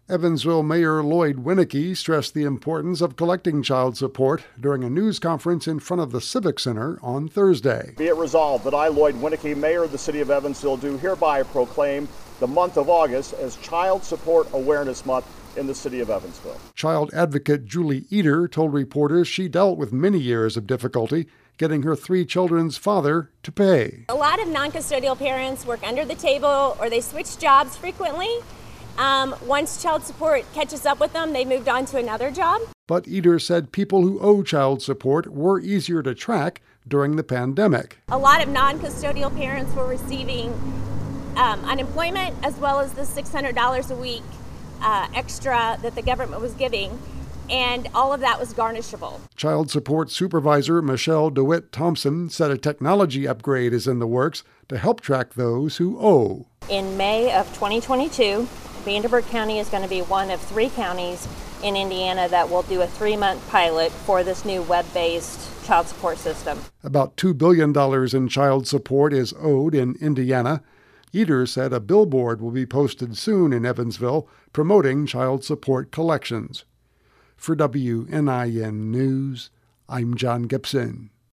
Evansville Mayor Lloyd Winnecke stressed the importance of collecting child support during a news conference in front of the Civic Center on Thursday. Be it resolved that I, Lloyd Winnecke, Mayor of the City of Evansville, do hereby proclaim the month of August as Child Support Awareness Month in the City of Evansville. Child advocate Julie Eder told reporters she dealt with many years of difficulty getting her 3 children's father to pay. A lot of non-custodial parents work under the table or they switch jobs frequently. Once child support catches up with them, they moved on to another job. But Eder said people who owe child support were easier to track during the pandemic. A lot of non-custodial parents were receiving unemployment as well as the $600 a week extra that the government was giving, and all of that was garnishable. Child support supervisor Michelle DeWitt Thompson said a technology upgrade is in the works to help track those who owe. In May of 2022, Vanderburgh County is going to be one of 3 counties in Indiana that will do a 3-month pilot for this new web-based child support system. About $2 billion in child support is owed in Indiana. Eder said a billboard will be posted soon in Evansville promoting child support collections. For WNIN News, I'm John Gibson.